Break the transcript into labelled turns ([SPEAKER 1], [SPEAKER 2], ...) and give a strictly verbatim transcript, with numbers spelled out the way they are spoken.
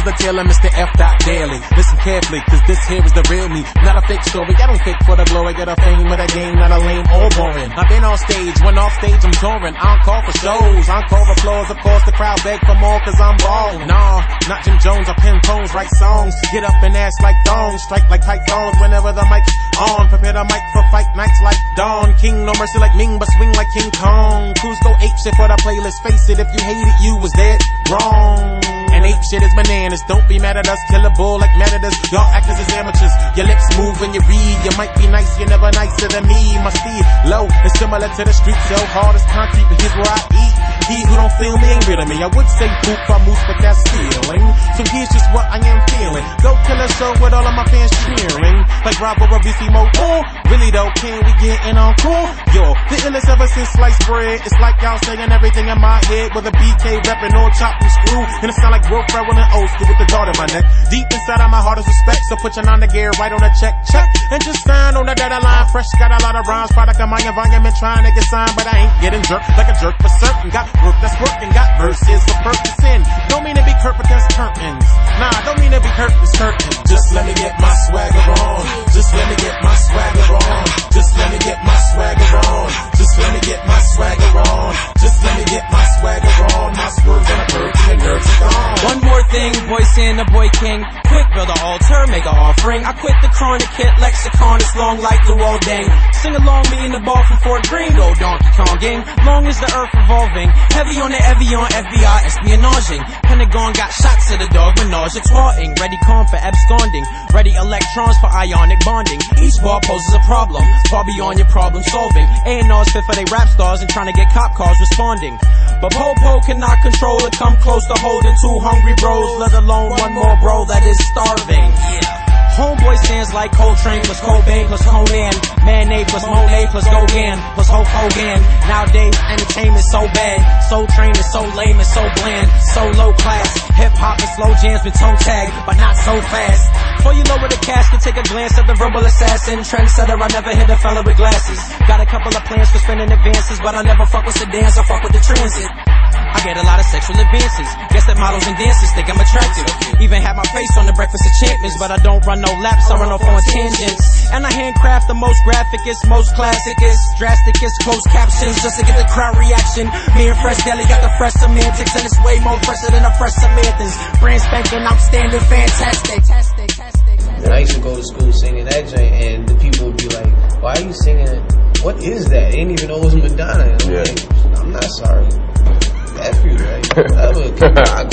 [SPEAKER 1] the tale of Mister F. Daily. Listen carefully, cause this here is the real me, not a fake story. I don't fake for the glory, get a fame of the game, not a lame or boring. I've been on stage, when off stage I'm touring. I don't call for shows, I don't call for applause. Of course the crowd beg for more cause I'm ballin'. Nah, not Jim Jones, I pen poems, write songs. Get up and ask like thongs, strike like pythons whenever the mic's on. Prepare the mic for fight nights like dawn. King, no mercy like Ming, but swing like King Kong. Crews go ape shit for the playlist, face it, if you hate it, you was dead wrong. And ape shit is bananas, don't be mad at us, kill a bull like Matadors. Y'all actors is amateurs, your lips move when you read. You might be nice, you're never nicer than me. My speed low and similar to the street, so hard as concrete, but here's where I eat. He who don't feel me ain't real to me. I would say poop or moose, but that's stealing. So here's just what I am feeling. Go kill a show with all of my fans cheering, like Bravo or Vissimo. Oh, really though, can we get in on cool? Yo, the illest ever since sliced bread. It's like y'all saying everything in my head with a B K reppin' or chop and screw. And it sound like Will Ferrell and old school with the dart in my neck. Deep inside of my heart is respect, so put your nine to gear right on the check, check. And just sign on the data line. Fresh, got a lot of rhymes, product of my environment, trying to get signed, but I ain't getting jerked like a jerk for certain. Got work that's working, got verses for purpose in. Don't mean to be curt, but that's curtains. Nah, don't mean to be curt, it's curtains. Just let me get my swagger on. Just let me get my swagger on. Just let me get my swagger on. Just let me get my swagger on. Just let me get my swagger on. My swerve and a bird and the nerves are gone.
[SPEAKER 2] One more thing, boy sin, the boy king. Quick, build an altar, make an offering. I quit the chronic hit lexicon, it's long like the Luo Dang. Sing along, me in the ball from Fort Greene. Go Donkey Kong gang, long as the earth revolving. Heavy on the Evian, F B I espionaging. Pentagon got shots to the dog, menage a twatting. Ready con for absconding. Ready electrons for ionic bonding. Each ball poses a problem, far beyond your problem solving. A and R's fit for they rap stars and trying to get cop cars responding. But Popo cannot control it, come close to holding two hungry bros, let alone one more bro that is starving. Yeah. Homeboy stands like Coltrane plus Cobain plus Conan, Mayonnaise plus Monet plus Gauguin plus Hulk Hogan. Nowadays entertainment so bad, so trained and so lame and so bland, so low class. Hip hop and slow jams been toe tagged, but not so fast. Before you lower the casket, take a glance at the verbal assassin. Trendsetter, I never hit a fella with glasses. Got a couple of plans for spending advances, but I never fuck with sedans, I fuck with the transit. I get a lot of sexual advances. Guess that models and dancers think I'm attractive. Even have my face on the Breakfast of Champions, but I don't run no laps, I run off on tangents. And I handcraft the most graphicest, most classicest, drasticest, closed captions just to get the crowd reaction. Me and Fresh Deli got the fresh semantics, and it's way more fresher than the fresh Samanthas. Brand spanking, outstanding, fantastic.
[SPEAKER 3] And I used to go to school singing that joint, and the people would be like, "Why are you singing it? What is that?" They didn't even know it was Madonna. And I'm
[SPEAKER 4] yeah.
[SPEAKER 3] like, I'm not sorry. F you, right? Whatever. I